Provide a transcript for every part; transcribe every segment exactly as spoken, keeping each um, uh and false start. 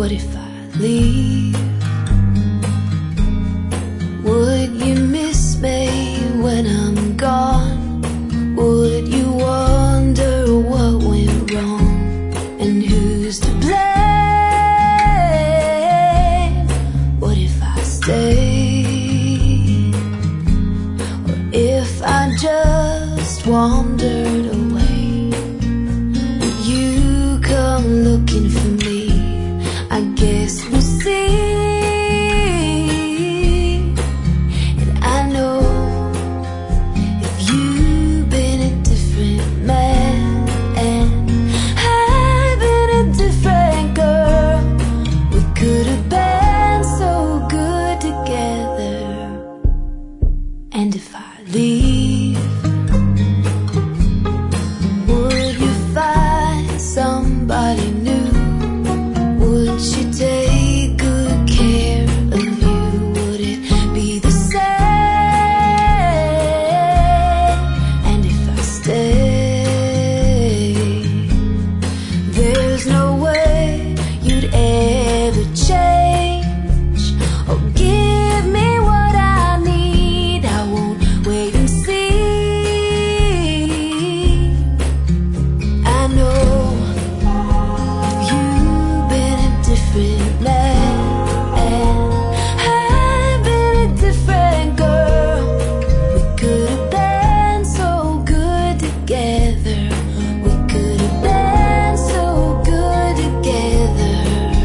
What if I leave? Would you miss me when I'm gone? Would you wonder what went wrong? And who's to blame? What if I stay? Or if I just wandered away? Would you come looking for me? I guess we'll see. And if I leave, would you find somebody new? Would she take good care of you? Would it be the same? And if I stay, there's no way you'd ever change or give me what I need. I won't wait and see. I know you've been a different man and I've been a different girl. We could have been so good together. We could have been so good together.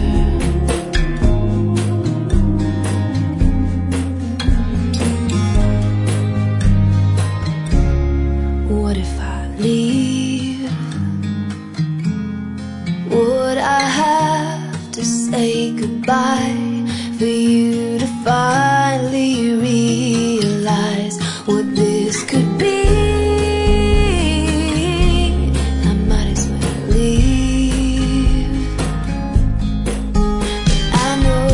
What if I leave? Would I have to say goodbye for you to finally realize what this could be? I might as well leave. I know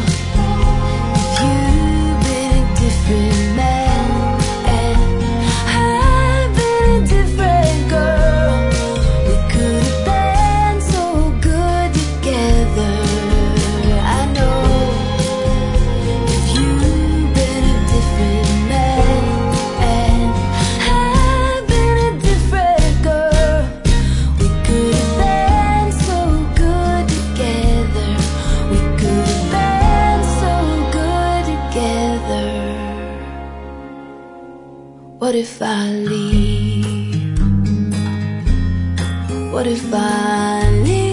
you've been a different man and I've been a different girl. We could have been so good together. I know if you've been a different man and I've been a different girl, we could have been so good together. We could have been so good together. What if I leave? What if I leave?